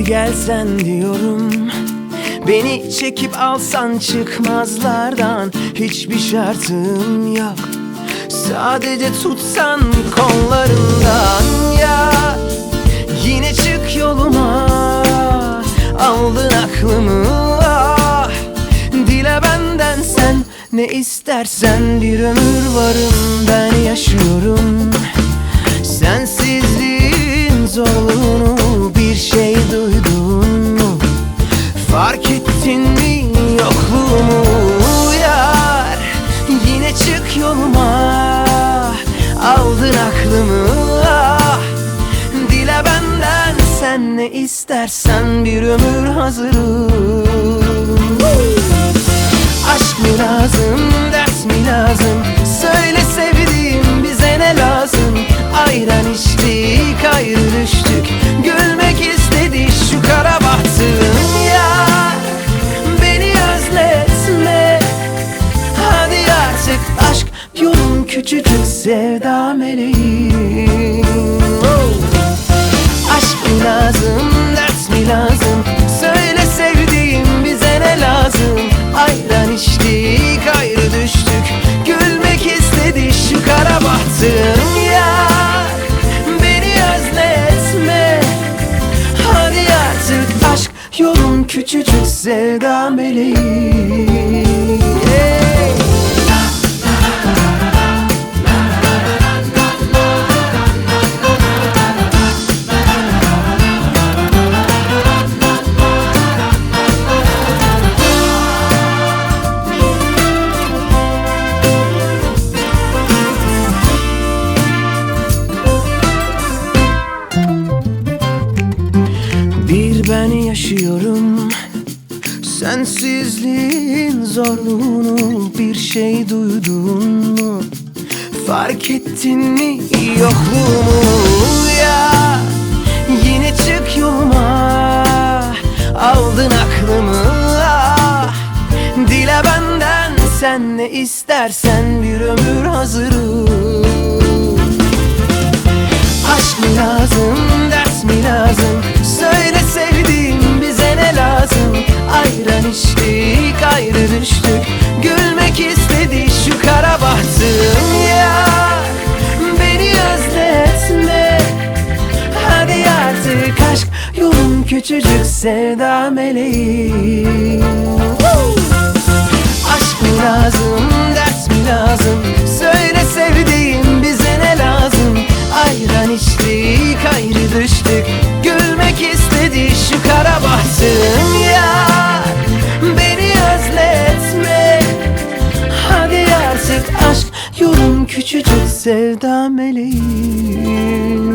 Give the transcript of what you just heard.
gelsen diyorum. Beni çekip alsan çıkmazlardan. Hiçbir şartım yok, sadece tutsan kollarından. Ya yine çık yoluma, aldın aklımı. Ah, dile benden sen ne istersen. Bir ömür varım ben yaşıyorum. Sensizliğin zorluğunu bir şey duydun mu? Fark ettin mi yokluğumu yar? Yine çık yoluma, aldın aklımı. Ah, dile benden sen ne istersen. Bir ömür hazırım. Aşk mı lazım, ders mi lazım? Söyle sevdiğim, bize ne lazım? Ayran içtik, ayrı düştük. Gülmek istedi şu kara bahtım. Yar, beni özletme. Hadi artık aşk yolun küçücük sevda meleğim. Aşk mı lazım, ders mi lazım? Söyle sevdiğim, bize ne lazım? Ayran içtik, ayrı düştük. Gülmek istedi şu kara bahtım. Yar, beni özletme. Hadi artık aşk yolun küçücük sevda meleğim. Bir ben yaşıyorum, sensizliğin zorluğunu bir şey duydun mu? Fark ettin mi yokluğumu ya? Yine çık yoluma, aldın aklımı. Ah, dile benden sen ne istersen. Bir ömür hazırım. Aşk mı lazım, ders mi lazım? Söyle sevdiğim, bize ne lazım? Ayran içtik, ayrı düştük. Gülmek istedi şu kara bahtım. Yar, beni özletme. Hadi artık aşk yolun küçücük sevda meleğim. Aşk mı lazım, ders mi lazım? Söyle sevdiğim, bize ne lazım? Ayran içtik, ayrı düştük. Gülmek istedi şu kara bahtım. Yar, beni özletme. Hadi artık aşk yolun küçücük sevda meleğim.